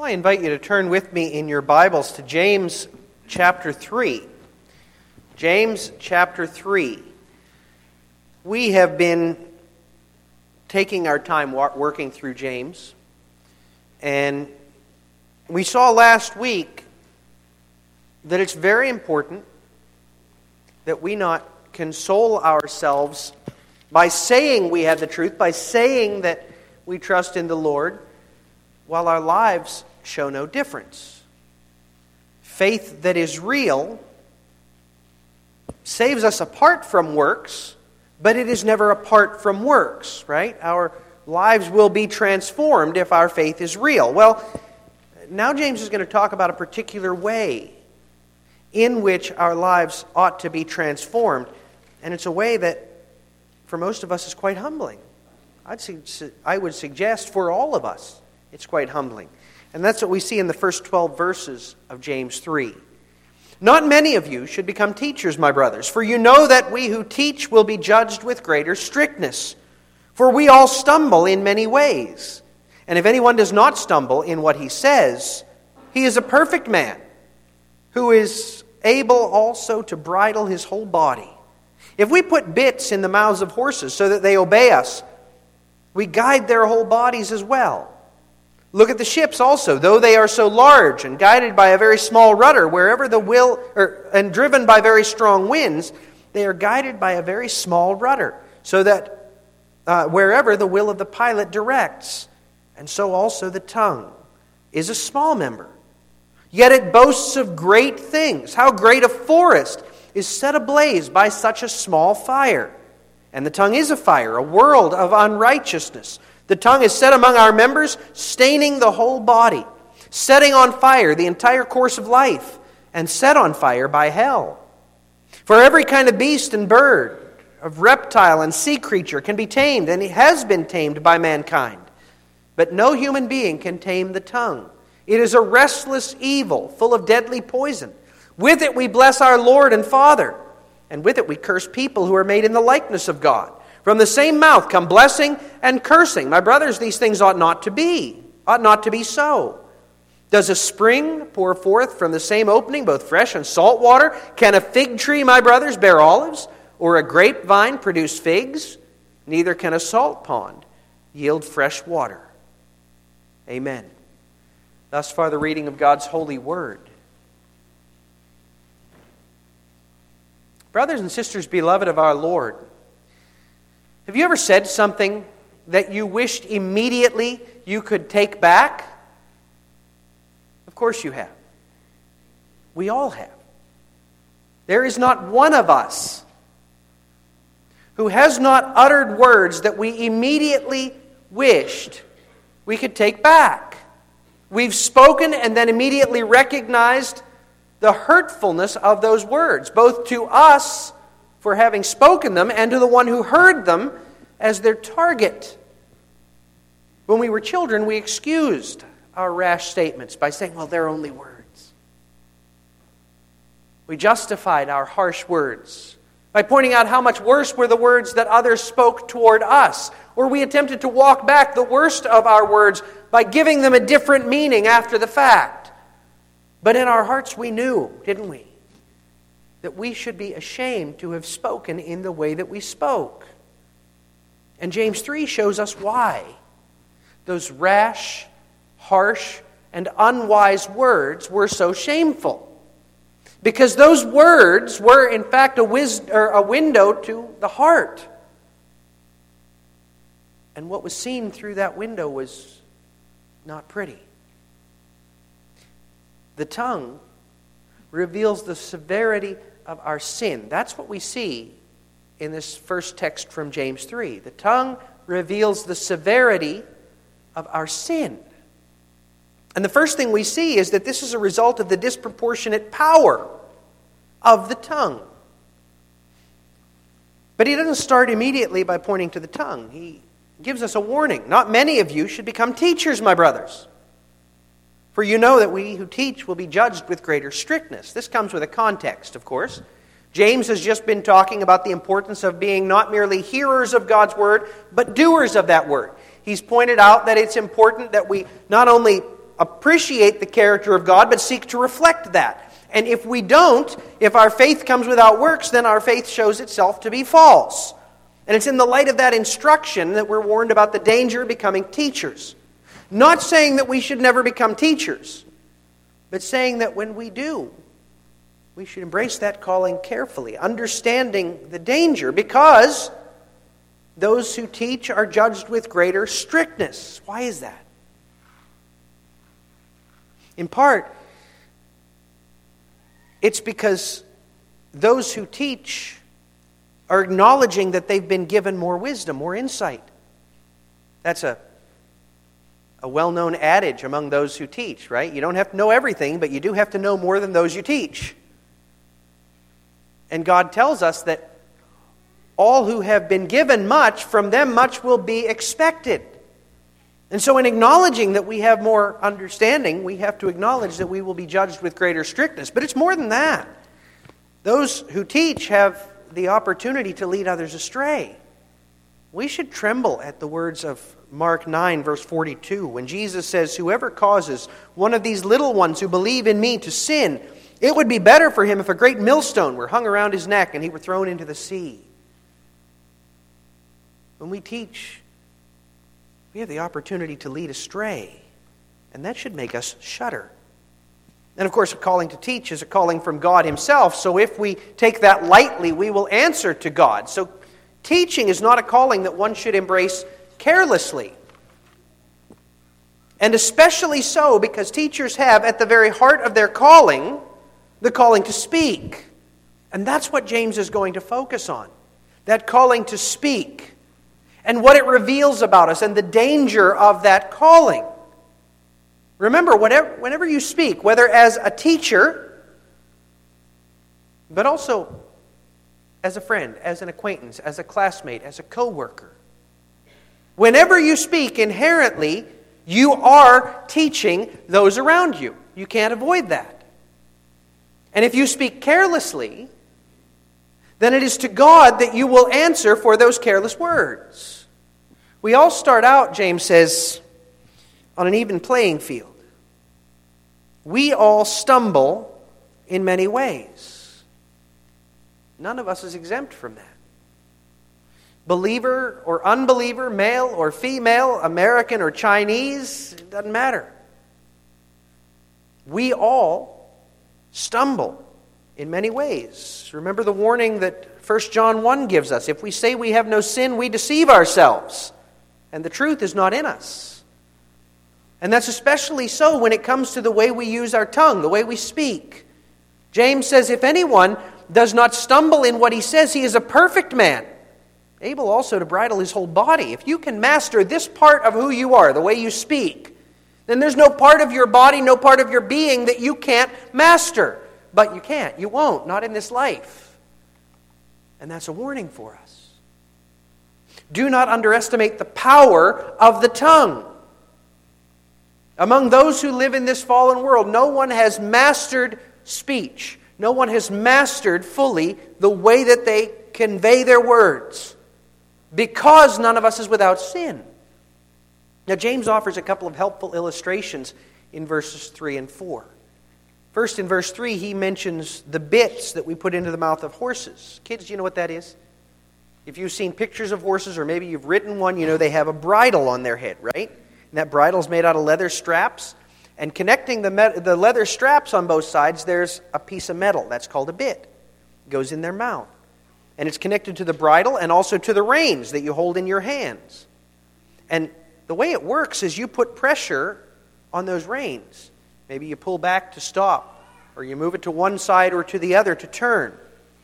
Well, I invite you to turn with me in your Bibles to James chapter 3. James chapter 3. We have been taking our time working through James, and we saw last week that it's very important that we not console ourselves by saying we have the truth, by saying that we trust in the Lord, while our lives show no difference. Faith that is real saves us apart from works, but it is never apart from works, right? Our lives will be transformed if our faith is real. Well, now James is going to talk about a particular way in which our lives ought to be transformed, and it's a way that for most of us is quite humbling. I would suggest for all of us it's quite humbling. And that's what we see in the first 12 verses of James 3. Not many of you should become teachers, my brothers, for you know that we who teach will be judged with greater strictness. For we all stumble in many ways. And if anyone does not stumble in what he says, he is a perfect man, who is able also to bridle his whole body. If we put bits in the mouths of horses so that they obey us, we guide their whole bodies as well. Look at the ships also, though they are so large and guided by a very small rudder, and driven by very strong winds, they are guided by a very small rudder, so that wherever the will of the pilot directs, and so also the tongue is a small member. Yet it boasts of great things. How great a forest is set ablaze by such a small fire. And the tongue is a fire, a world of unrighteousness. The tongue is set among our members, staining the whole body, setting on fire the entire course of life, and set on fire by hell. For every kind of beast and bird, of reptile and sea creature can be tamed, and it has been tamed by mankind. But no human being can tame the tongue. It is a restless evil, full of deadly poison. With it we bless our Lord and Father, and with it we curse people who are made in the likeness of God. From the same mouth come blessing and cursing. My brothers, these things ought not to be so. Does a spring pour forth from the same opening both fresh and salt water? Can a fig tree, my brothers, bear olives? Or a grapevine produce figs? Neither can a salt pond yield fresh water. Amen. Thus far the reading of God's holy word. Brothers and sisters, beloved of our Lord, have you ever said something that you wished immediately you could take back? Of course you have. We all have. There is not one of us who has not uttered words that we immediately wished we could take back. We've spoken and then immediately recognized the hurtfulness of those words, both to us for having spoken them, and to the one who heard them as their target. When we were children, we excused our rash statements by saying, well, they're only words. We justified our harsh words by pointing out how much worse were the words that others spoke toward us. Or we attempted to walk back the worst of our words by giving them a different meaning after the fact. But in our hearts we knew, didn't we, that we should be ashamed to have spoken in the way that we spoke. And James 3 shows us why those rash, harsh, and unwise words were so shameful. Because those words were, in fact, a window to the heart. And what was seen through that window was not pretty. The tongue reveals the severity of our sin. That's what we see in this first text from James 3. The tongue reveals the severity of our sin. And the first thing we see is that this is a result of the disproportionate power of the tongue. But he doesn't start immediately by pointing to the tongue. He gives us a warning. Not many of you should become teachers, my brothers. For you know that we who teach will be judged with greater strictness. This comes with a context, of course. James has just been talking about the importance of being not merely hearers of God's word, but doers of that word. He's pointed out that it's important that we not only appreciate the character of God, but seek to reflect that. And if we don't, if our faith comes without works, then our faith shows itself to be false. And it's in the light of that instruction that we're warned about the danger of becoming teachers. Not saying that we should never become teachers, but saying that when we do, we should embrace that calling carefully, understanding the danger, because those who teach are judged with greater strictness. Why is that? In part, it's because those who teach are acknowledging that they've been given more wisdom, more insight. That's a well-known adage among those who teach, right? You don't have to know everything, but you do have to know more than those you teach. And God tells us that all who have been given much, from them much will be expected. And so in acknowledging that we have more understanding, we have to acknowledge that we will be judged with greater strictness. But it's more than that. Those who teach have the opportunity to lead others astray. We should tremble at the words of Mark 9, verse 42, when Jesus says, "Whoever causes one of these little ones who believe in me to sin, it would be better for him if a great millstone were hung around his neck and he were thrown into the sea." When we teach, we have the opportunity to lead astray, and that should make us shudder. And of course, a calling to teach is a calling from God Himself, so if we take that lightly, we will answer to God. So teaching is not a calling that one should embrace carelessly. And especially so because teachers have at the very heart of their calling, the calling to speak. And that's what James is going to focus on. That calling to speak. And what it reveals about us and the danger of that calling. Remember, whenever you speak, whether as a teacher, but also as a friend, as an acquaintance, as a classmate, as a co-worker, whenever you speak, inherently, you are teaching those around you. You can't avoid that. And if you speak carelessly, then it is to God that you will answer for those careless words. We all start out, James says, on an even playing field. We all stumble in many ways. None of us is exempt from that. Believer or unbeliever, male or female, American or Chinese, it doesn't matter. We all stumble in many ways. Remember the warning that 1 John 1 gives us. If we say we have no sin, we deceive ourselves, and the truth is not in us. And that's especially so when it comes to the way we use our tongue, the way we speak. James says, if anyone does not stumble in what he says, he is a perfect man, able also to bridle his whole body. If you can master this part of who you are, the way you speak, then there's no part of your body, no part of your being that you can't master. But you can't, you won't, not in this life. And that's a warning for us. Do not underestimate the power of the tongue. Among those who live in this fallen world, no one has mastered speech. No one has mastered fully the way that they convey their words, because none of us is without sin. Now, James offers a couple of helpful illustrations in verses 3 and 4. First, in verse 3, he mentions the bits that we put into the mouth of horses. Kids, do you know what that is? If you've seen pictures of horses, or maybe you've ridden one, you know they have a bridle on their head, right? And that bridle is made out of leather straps. And connecting the leather straps on both sides, there's a piece of metal. That's called a bit. It goes in their mouth. And it's connected to the bridle and also to the reins that you hold in your hands. And the way it works is you put pressure on those reins. Maybe you pull back to stop, or you move it to one side or to the other to turn.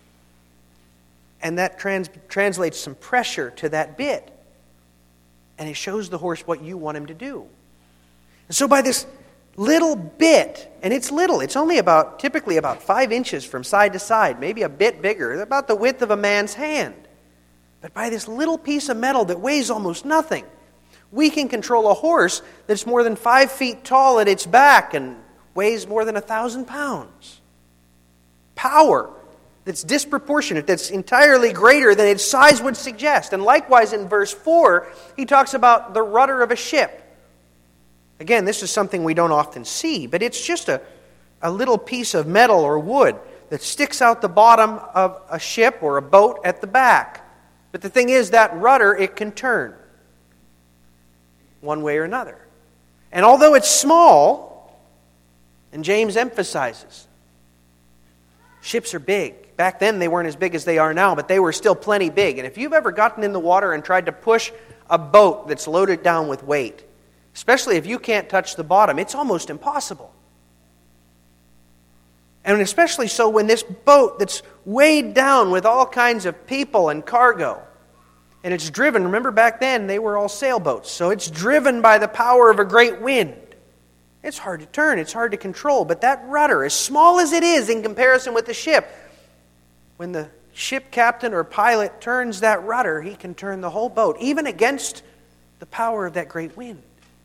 And that translates some pressure to that bit. And it shows the horse what you want him to do. And so by this little bit, and it's little, it's only typically about 5 inches from side to side, maybe a bit bigger, about the width of a man's hand. But by this little piece of metal that weighs almost nothing, we can control a horse that's more than 5 feet tall at its back and weighs more than 1,000 pounds. Power that's disproportionate, that's entirely greater than its size would suggest. And likewise in verse 4, he talks about the rudder of a ship. Again, this is something we don't often see, but it's just a little piece of metal or wood that sticks out the bottom of a ship or a boat at the back. But the thing is, that rudder, it can turn one way or another. And although it's small, and James emphasizes, ships are big. Back then they weren't as big as they are now, but they were still plenty big. And if you've ever gotten in the water and tried to push a boat that's loaded down with weight, especially if you can't touch the bottom, it's almost impossible. And especially so when this boat that's weighed down with all kinds of people and cargo, and it's driven, remember back then they were all sailboats, so it's driven by the power of a great wind. It's hard to turn, it's hard to control, but that rudder, as small as it is in comparison with the ship, when the ship captain or pilot turns that rudder, he can turn the whole boat, even against the power of that great wind.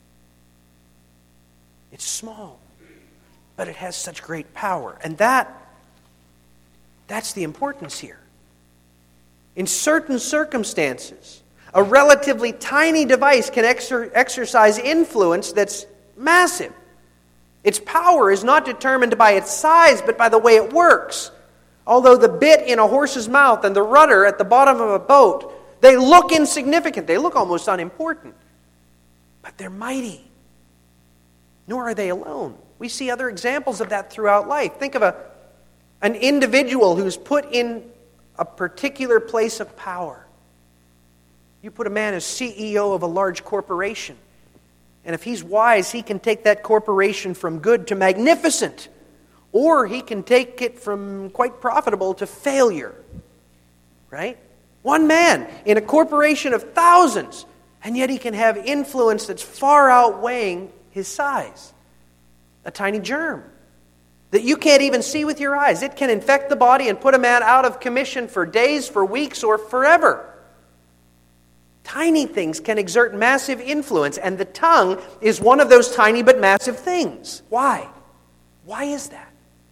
It's small, but it has such great power. And that's the importance here. In certain circumstances, a relatively tiny device can exercise influence that's massive. Its power is not determined by its size, but by the way it works. Although the bit in a horse's mouth and the rudder at the bottom of a boat, they look insignificant. They look almost unimportant. But they're mighty. Nor are they alone. We see other examples of that throughout life. Think of an individual who's put in a particular place of power. You put a man as CEO of a large corporation, and if he's wise, he can take that corporation from good to magnificent, or he can take it from quite profitable to failure. Right? One man in a corporation of thousands, and yet he can have influence that's far outweighing his size. A tiny germ that you can't even see with your eyes. It can infect the body and put a man out of commission for days, for weeks, or forever. Tiny things can exert massive influence, and the tongue is one of those tiny but massive things. Why? Why is that?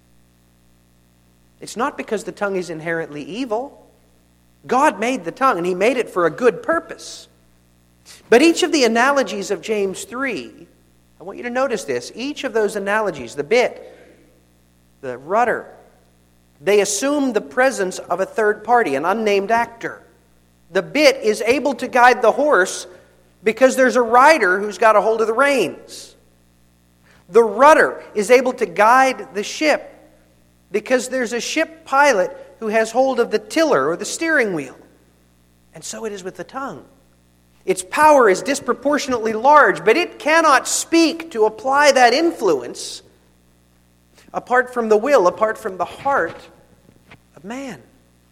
It's not because the tongue is inherently evil. God made the tongue, and He made it for a good purpose. But each of the analogies of James 3, I want you to notice this. Each of those analogies, the bit, the rudder, they assume the presence of a third party, an unnamed actor. The bit is able to guide the horse because there's a rider who's got a hold of the reins. The rudder is able to guide the ship because there's a ship pilot who has hold of the tiller or the steering wheel. And so it is with the tongue. Its power is disproportionately large, but it cannot speak to apply that influence apart from the will, apart from the heart of man.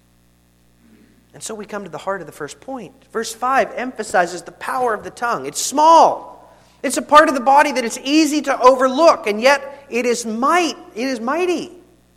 And so we come to the heart of the first point. Verse 5 emphasizes the power of the tongue. It's small. It's a part of the body that it's easy to overlook, and yet it is mighty.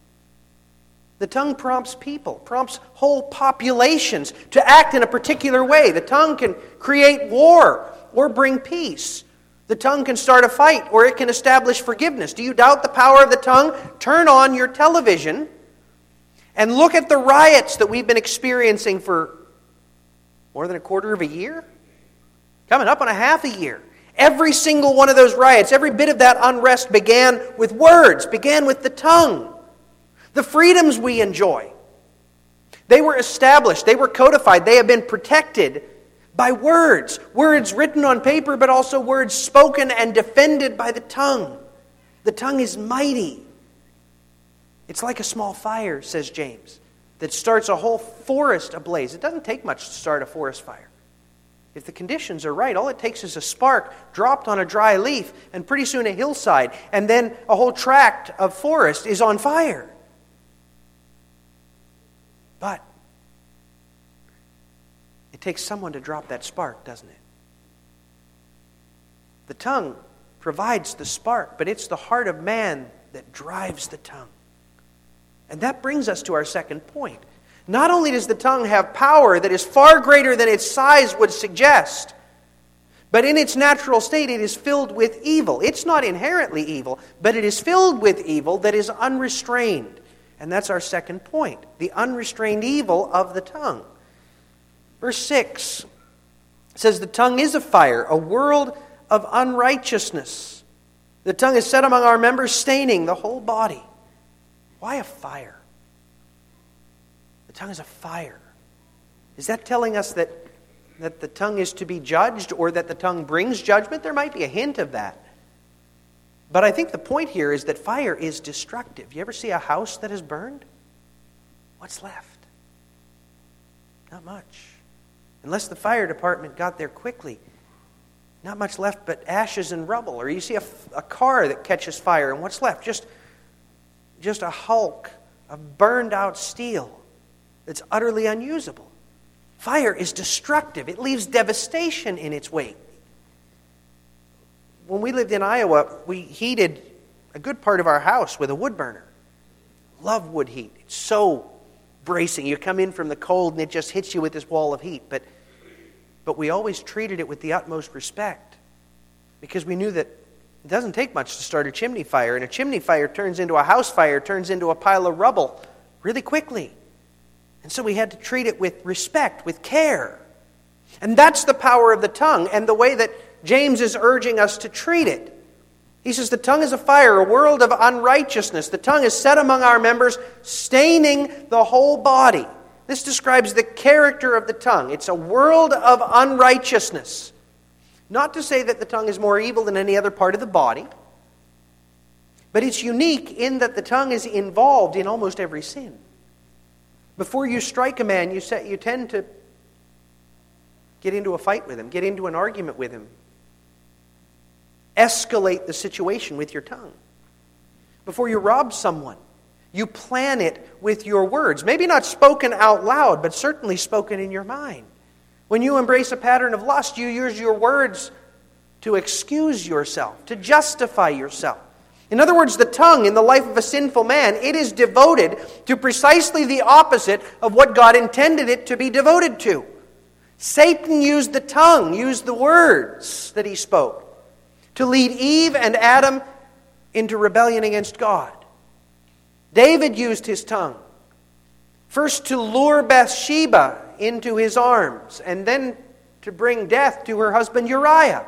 The tongue prompts people, prompts whole populations to act in a particular way. The tongue can create war or bring peace. The tongue can start a fight or it can establish forgiveness. Do you doubt the power of the tongue? Turn on your television and look at the riots that we've been experiencing for more than a quarter of a year. Coming up on a half a year. Every single one of those riots, every bit of that unrest began with words, began with the tongue. The freedoms we enjoy, they were established, they were codified, they have been protected by words. Words written on paper, but also words spoken and defended by the tongue. The tongue is mighty. It's like a small fire, says James, that starts a whole forest ablaze. It doesn't take much to start a forest fire. If the conditions are right, all it takes is a spark dropped on a dry leaf, and pretty soon a hillside, and then a whole tract of forest is on fire. But it takes someone to drop that spark, doesn't it? The tongue provides the spark, but it's the heart of man that drives the tongue. And that brings us to our second point. Not only does the tongue have power that is far greater than its size would suggest, but in its natural state it is filled with evil. It's not inherently evil, but it is filled with evil that is unrestrained. And that's our second point, the unrestrained evil of the tongue. Verse 6 says, the tongue is a fire, a world of unrighteousness. The tongue is set among our members, staining the whole body. Why a fire? The tongue is a fire. Is that telling us that the tongue is to be judged or that the tongue brings judgment? There might be a hint of that. But I think the point here is that fire is destructive. You ever see a house that is burned? What's left? Not much. Unless the fire department got there quickly. Not much left but ashes and rubble. Or you see a car that catches fire, and what's left? Just a hulk of burned out steel that's utterly unusable. Fire is destructive. It leaves devastation in its wake. When we lived in Iowa, we heated a good part of our house with a wood burner. Love wood heat. It's so bracing. You come in from the cold and it just hits you with this wall of heat. But we always treated it with the utmost respect because we knew that it doesn't take much to start a chimney fire. And a chimney fire turns into a house fire, turns into a pile of rubble really quickly. And so we had to treat it with respect, with care. And that's the power of the tongue and the way that James is urging us to treat it. He says the tongue is a fire, a world of unrighteousness. The tongue is set among our members, staining the whole body. This describes the character of the tongue. It's a world of unrighteousness. Not to say that the tongue is more evil than any other part of the body, but it's unique in that the tongue is involved in almost every sin. Before you strike a man, you tend to get into a fight with him, get into an argument with him. Escalate the situation with your tongue. Before you rob someone, you plan it with your words. Maybe not spoken out loud, but certainly spoken in your mind. When you embrace a pattern of lust, you use your words to excuse yourself, to justify yourself. In other words, the tongue in the life of a sinful man, it is devoted to precisely the opposite of what God intended it to be devoted to. Satan used the tongue, used the words that he spoke to lead Eve and Adam into rebellion against God. David used his tongue, first to lure Bathsheba into his arms, and then to bring death to her husband Uriah.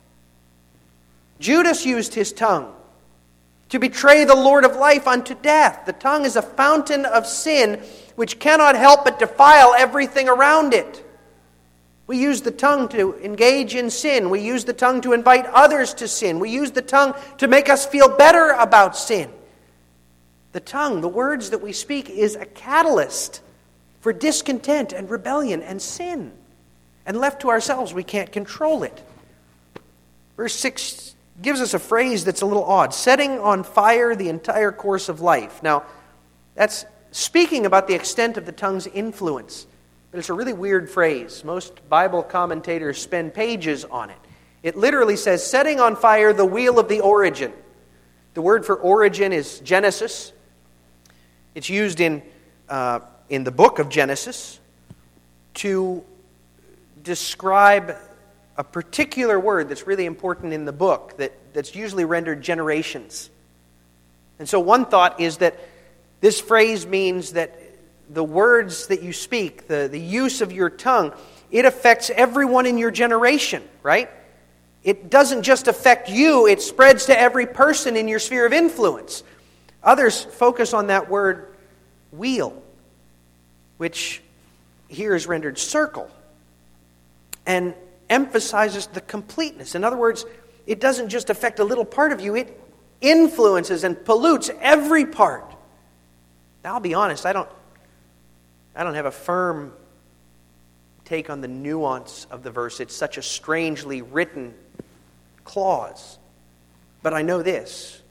Judas used his tongue to betray the Lord of life unto death. The tongue is a fountain of sin which cannot help but defile everything around it. We use the tongue to engage in sin. We use the tongue to invite others to sin. We use the tongue to make us feel better about sin. The tongue, the words that we speak, is a catalyst for discontent and rebellion and sin. And left to ourselves, we can't control it. Verse 6 gives us a phrase that's a little odd. Setting on fire the entire course of life. Now, that's speaking about the extent of the tongue's influence. But it's a really weird phrase. Most Bible commentators spend pages on it. It literally says, setting on fire the wheel of the origin. The word for origin is Genesis. It's used in the book of Genesis to describe a particular word that's really important in the book that's usually rendered generations. And so one thought is that this phrase means that the words that you speak, the use of your tongue, it affects everyone in your generation, right? It doesn't just affect you, it spreads to every person in your sphere of influence. Others focus on that word wheel, which here is rendered circle, and emphasizes the completeness. In other words, it doesn't just affect a little part of you, it influences and pollutes every part. Now, I'll be honest, I don't have a firm take on the nuance of the verse. It's such a strangely written clause. But I know this,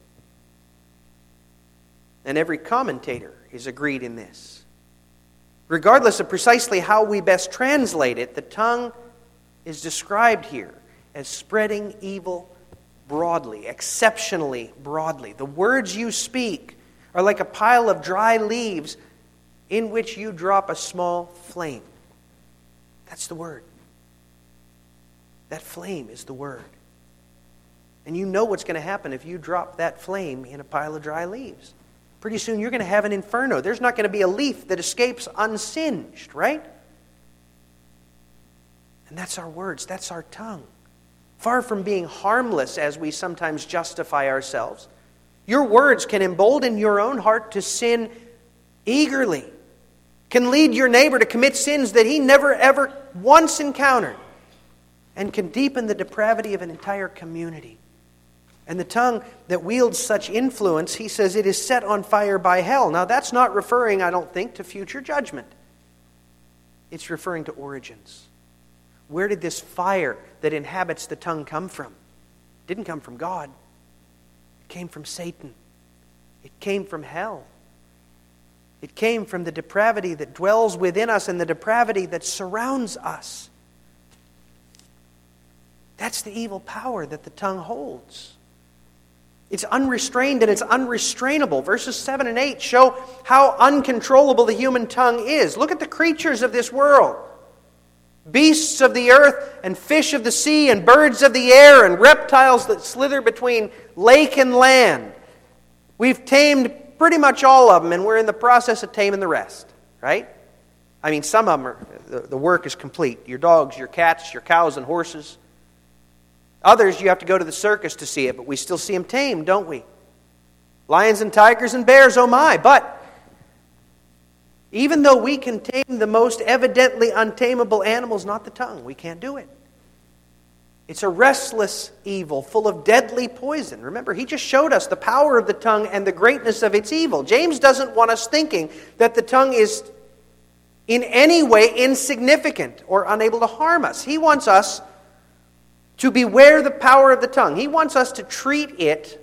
and every commentator is agreed in this. Regardless of precisely how we best translate it, the tongue is described here as spreading evil broadly, exceptionally broadly. The words you speak are like a pile of dry leaves in which you drop a small flame. That's the word. That flame is the word. And you know what's going to happen if you drop that flame in a pile of dry leaves. Pretty soon you're going to have an inferno. There's not going to be a leaf that escapes unsinged, right? And that's our words. That's our tongue. far from being harmless as we sometimes justify ourselves. Your words can embolden your own heart to sin eagerly, can lead your neighbor to commit sins that he never ever once encountered, and can deepen the depravity of an entire community. And the tongue that wields such influence, he says, it is set on fire by hell. Now that's not referring, I don't think, to future judgment. It's referring to origins. Where did this fire that inhabits the tongue come from? It didn't come from God. It came from Satan. It came from hell. It came from the depravity that dwells within us and the depravity that surrounds us. That's the evil power that the tongue holds. It's unrestrained and it's unrestrainable. Verses 7 and 8 show how uncontrollable the human tongue is. Look at the creatures of this world. Beasts of the earth and fish of the sea and birds of the air and reptiles that slither between lake and land. We've tamed pretty much all of them, and we're in the process of taming the rest, right? I mean, some of them the work is complete. Your dogs, your cats, your cows and horses. Others, you have to go to the circus to see it, but we still see them tamed, don't we? Lions and tigers and bears, oh my. But even though we can tame the most evidently untamable animals, not the tongue, we can't do it. It's a restless evil full of deadly poison. Remember, he just showed us the power of the tongue and the greatness of its evil. James doesn't want us thinking that the tongue is in any way insignificant or unable to harm us. He wants us to beware the power of the tongue. He wants us to treat it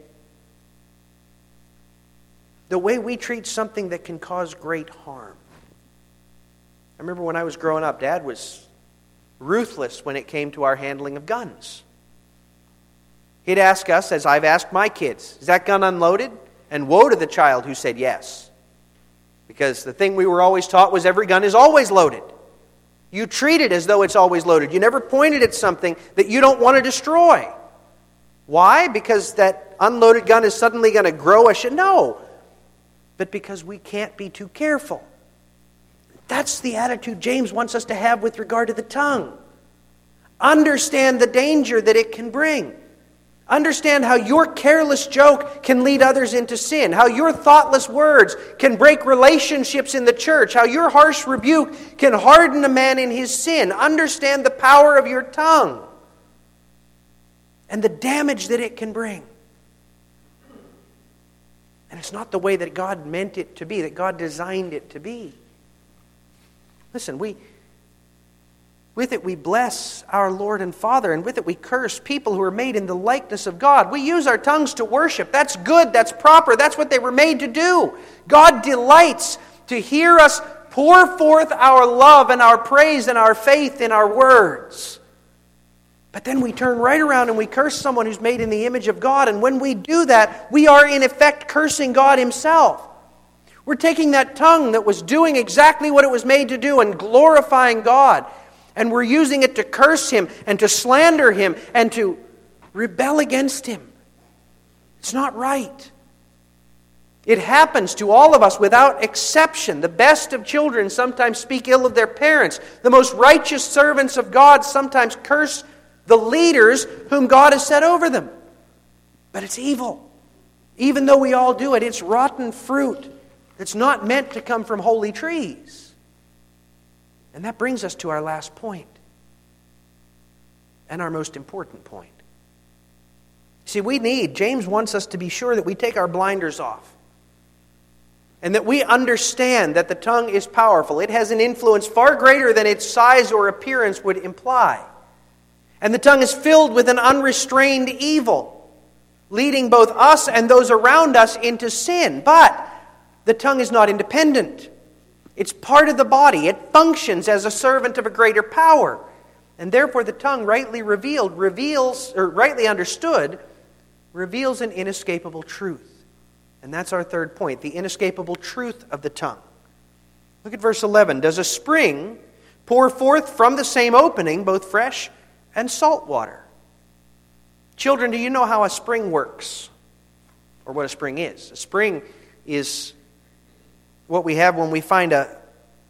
the way we treat something that can cause great harm. I remember when I was growing up, Dad was ruthless when it came to our handling of guns. He'd ask us, as I've asked my kids, is that gun unloaded? And woe to the child who said yes. Because the thing we were always taught was every gun is always loaded. You treat it as though it's always loaded. You never pointed at something that you don't want to destroy. Why? Because that unloaded gun is suddenly going to grow a No. But because we can't be too careful. That's the attitude James wants us to have with regard to the tongue. Understand the danger that it can bring. Understand how your careless joke can lead others into sin. How your thoughtless words can break relationships in the church. How your harsh rebuke can harden a man in his sin. Understand the power of your tongue and the damage that it can bring. And it's not the way that God meant it to be, that God designed it to be. Listen, with it we bless our Lord and Father, and with it we curse people who are made in the likeness of God. We use our tongues to worship. That's good, that's proper, that's what they were made to do. God delights to hear us pour forth our love and our praise and our faith in our words. But then we turn right around and we curse someone who's made in the image of God, and when we do that, we are in effect cursing God Himself. We're taking that tongue that was doing exactly what it was made to do and glorifying God, and we're using it to curse Him and to slander Him and to rebel against Him. It's not right. It happens to all of us without exception. The best of children sometimes speak ill of their parents. The most righteous servants of God sometimes curse the leaders whom God has set over them. But it's evil. Even though we all do it, it's rotten fruit that's not meant to come from holy trees. And that brings us to our last point. And our most important point. See, James wants us to be sure that we take our blinders off. And that we understand that the tongue is powerful. It has an influence far greater than its size or appearance would imply. And the tongue is filled with an unrestrained evil, leading both us and those around us into sin. But the tongue is not independent. It's part of the body. It functions as a servant of a greater power. And therefore the tongue, rightly understood, reveals an inescapable truth. And that's our third point, the inescapable truth of the tongue. Look at verse 11. Does a spring pour forth from the same opening both fresh and salt water? Children, do you know how a spring works? Or what a spring is? A spring is what we have when we find a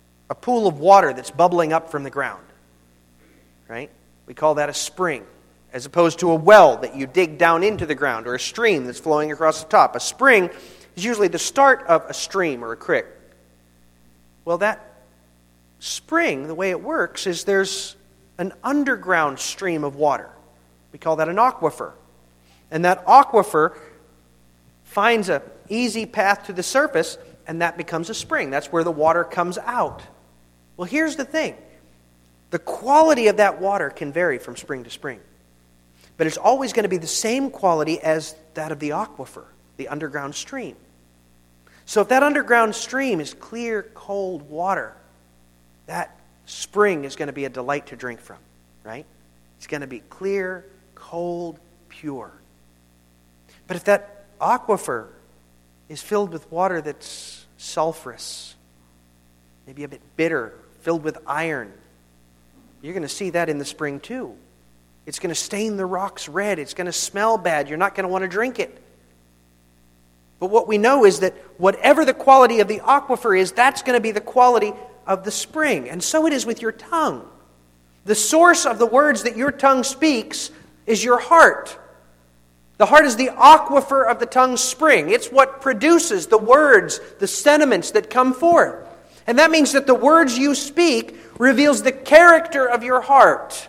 pool of water that's bubbling up from the ground. Right? We call that a spring. as opposed to a well that you dig down into the ground, or a stream that's flowing across the top. A spring is usually the start of a stream or a creek. Well, that spring, the way it works is there's an underground stream of water. We call that an aquifer. And that aquifer finds an easy path to the surface, and that becomes a spring. That's where the water comes out. Well, here's the thing. The quality of that water can vary from spring to spring. But it's always going to be the same quality as that of the aquifer, the underground stream. So if that underground stream is clear, cold water, that spring is going to be a delight to drink from, right? It's going to be clear, cold, pure. But if that aquifer is filled with water that's sulfurous, maybe a bit bitter, filled with iron, you're going to see that in the spring too. It's going to stain the rocks red. It's going to smell bad. You're not going to want to drink it. But what we know is that whatever the quality of the aquifer is, that's going to be the quality of the spring. And so it is with your tongue. The source of the words that your tongue speaks is your heart. The heart is the aquifer of the tongue's spring. It's what produces the words, the sentiments that come forth. And that means that the words you speak reveals the character of your heart.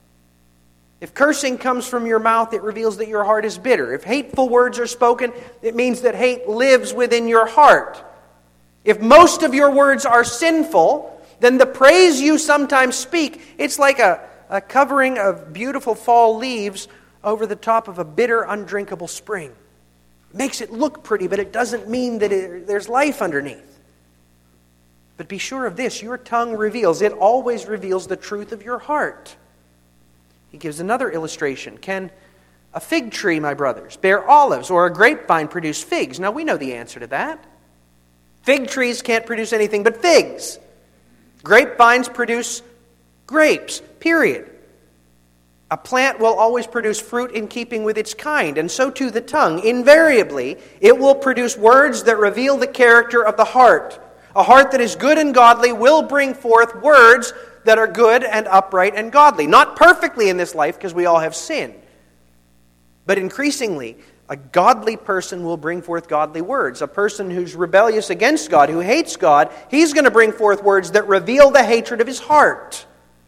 If cursing comes from your mouth, it reveals that your heart is bitter. If hateful words are spoken, it means that hate lives within your heart. If most of your words are sinful, then the praise you sometimes speak, it's like a covering of beautiful fall leaves over the top of a bitter, undrinkable spring. It makes it look pretty, but it doesn't mean that there's life underneath. But be sure of this, your tongue reveals, it always reveals the truth of your heart. He gives another illustration. Can a fig tree, my brothers, bear olives, or a grapevine produce figs? Now we know the answer to that. Fig trees can't produce anything but figs. Grapevines produce grapes, period. A plant will always produce fruit in keeping with its kind, and so too the tongue. Invariably, it will produce words that reveal the character of the heart. A heart that is good and godly will bring forth words that are good and upright and godly. Not perfectly in this life, because we all have sin. But increasingly, a godly person will bring forth godly words. A person who's rebellious against God, who hates God, he's going to bring forth words that reveal the hatred of his heart.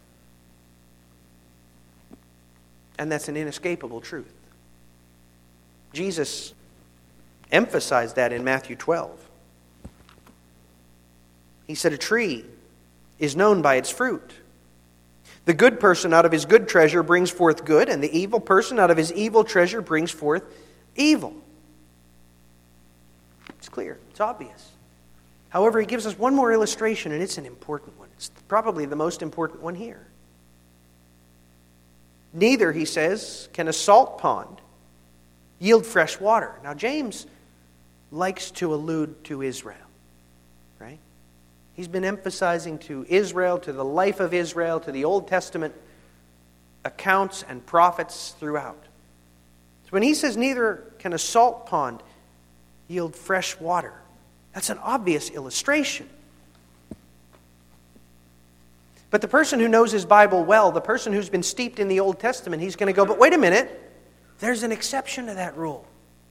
And that's an inescapable truth. Jesus emphasized that in Matthew 12. He said, a tree is known by its fruit. The good person out of his good treasure brings forth good, and the evil person out of his evil treasure brings forth evil. It's clear. It's obvious. However, he gives us one more illustration, and it's an important one. It's probably the most important one here. Neither, he says, can a salt pond yield fresh water. Now, James likes to allude to Israel, right? He's been emphasizing to Israel, to the life of Israel, to the Old Testament accounts and prophets throughout. So when he says, neither can a salt pond yield fresh water, that's an obvious illustration. But the person who knows his Bible well, the person who's been steeped in the Old Testament, he's going to go, but wait a minute, there's an exception to that rule.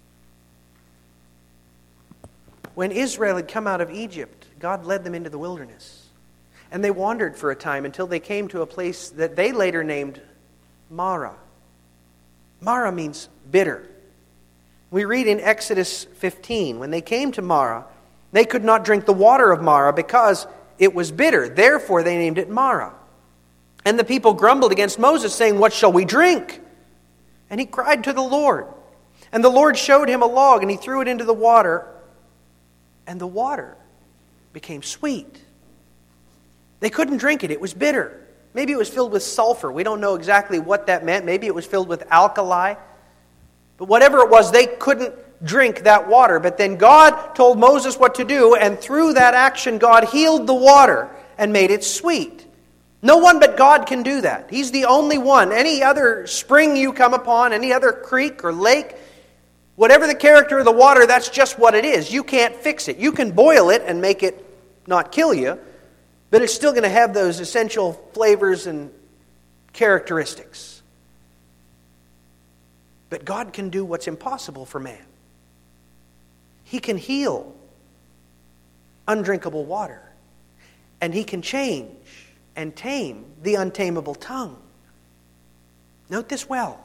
When Israel had come out of Egypt, God led them into the wilderness. And they wandered for a time until they came to a place that they later named Marah. Marah means bitter. We read in Exodus 15, when they came to Marah, they could not drink the water of Marah because it was bitter. Therefore, they named it Marah. And the people grumbled against Moses, saying, what shall we drink? And he cried to the Lord. And the Lord showed him a log, and he threw it into the water, and the water became sweet. They couldn't drink it. It was bitter. Maybe it was filled with sulfur. We don't know exactly what that meant. Maybe it was filled with alkali. But whatever it was, they couldn't drink that water. But then God told Moses what to do, and through that action, God healed the water and made it sweet. No one but God can do that. He's the only one. Any other spring you come upon, any other creek or lake, whatever the character of the water, that's just what it is. You can't fix it. You can boil it and make it not kill you, but it's still going to have those essential flavors and characteristics. But God can do what's impossible for man. He can heal undrinkable water. And He can change and tame the untamable tongue. Note this well.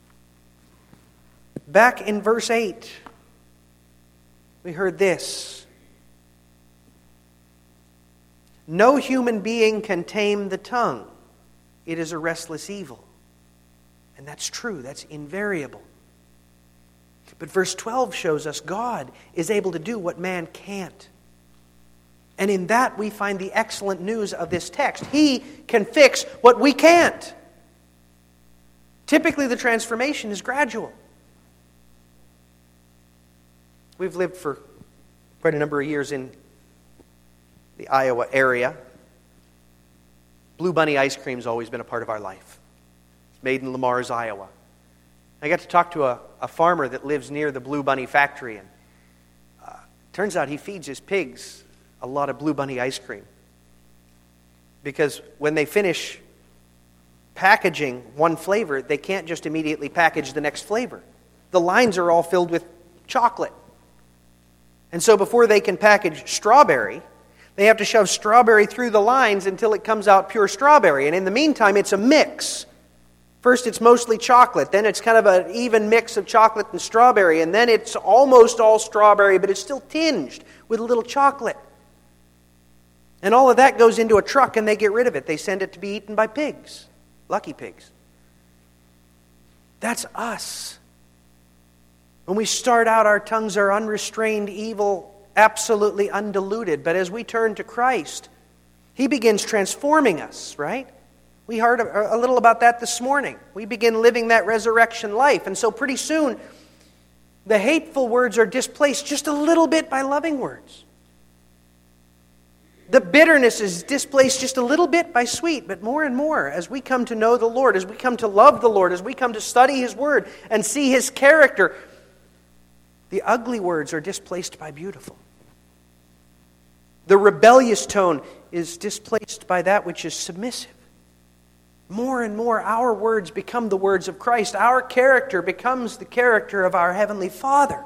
Back in verse 8, we heard this. No human being can tame the tongue. It is a restless evil. And that's true. That's invariable. But verse 12 shows us God is able to do what man can't. And in that we find the excellent news of this text. He can fix what we can't. Typically the transformation is gradual. We've lived for quite a number of years in the Iowa area. Blue Bunny ice cream's always been a part of our life. It's made in Lamars, Iowa. I got to talk to a farmer that lives near the Blue Bunny factory, and turns out he feeds his pigs a lot of Blue Bunny ice cream. Because when they finish packaging one flavor, they can't just immediately package the next flavor. The lines are all filled with chocolate. And so before they can package strawberry, they have to shove strawberry through the lines until it comes out pure strawberry. And in the meantime, it's a mix. First, it's mostly chocolate. Then it's kind of an even mix of chocolate and strawberry. And then it's almost all strawberry, but it's still tinged with a little chocolate. And all of that goes into a truck and they get rid of it. They send it to be eaten by pigs. Lucky pigs. That's us. When we start out, our tongues are unrestrained, evil, absolutely undiluted. But as we turn to Christ, He begins transforming us, right? We heard a little about that this morning. We begin living that resurrection life. And so pretty soon, the hateful words are displaced just a little bit by loving words. The bitterness is displaced just a little bit by sweet, but more and more as we come to know the Lord, as we come to love the Lord, as we come to study His Word and see His character, the ugly words are displaced by beautiful. The rebellious tone is displaced by that which is submissive. More and more our words become the words of Christ. Our character becomes the character of our Heavenly Father.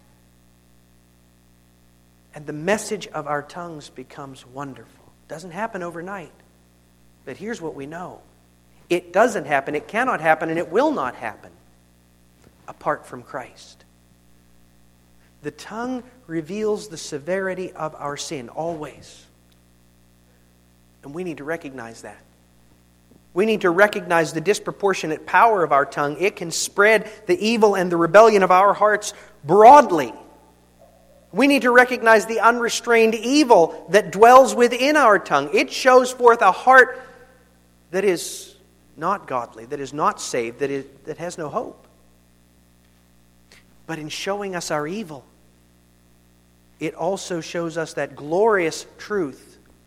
And the message of our tongues becomes wonderful. It doesn't happen overnight. But here's what we know. It doesn't happen, it cannot happen, and it will not happen apart from Christ. The tongue reveals the severity of our sin, always. And we need to recognize that. We need to recognize the disproportionate power of our tongue. It can spread the evil and the rebellion of our hearts broadly. We need to recognize the unrestrained evil that dwells within our tongue. It shows forth a heart that is not godly, that is not saved, that has no hope. But in showing us our evil, it also shows us that glorious truth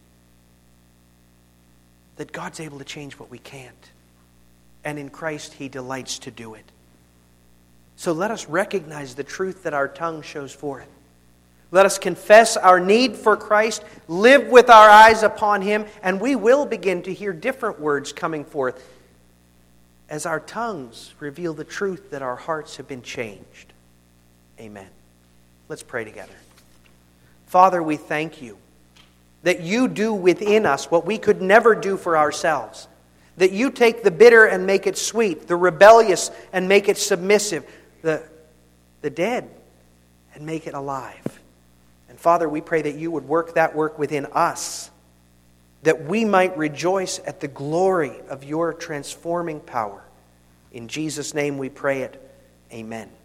that God's able to change what we can't. And in Christ, He delights to do it. So let us recognize the truth that our tongue shows forth. Let us confess our need for Christ, live with our eyes upon Him, and we will begin to hear different words coming forth as our tongues reveal the truth that our hearts have been changed. Amen. Let's pray together. Father, we thank You that You do within us what we could never do for ourselves. That You take the bitter and make it sweet, the rebellious and make it submissive, the dead and make it alive. And Father, we pray that You would work that work within us, that we might rejoice at the glory of Your transforming power. In Jesus' name we pray it. Amen.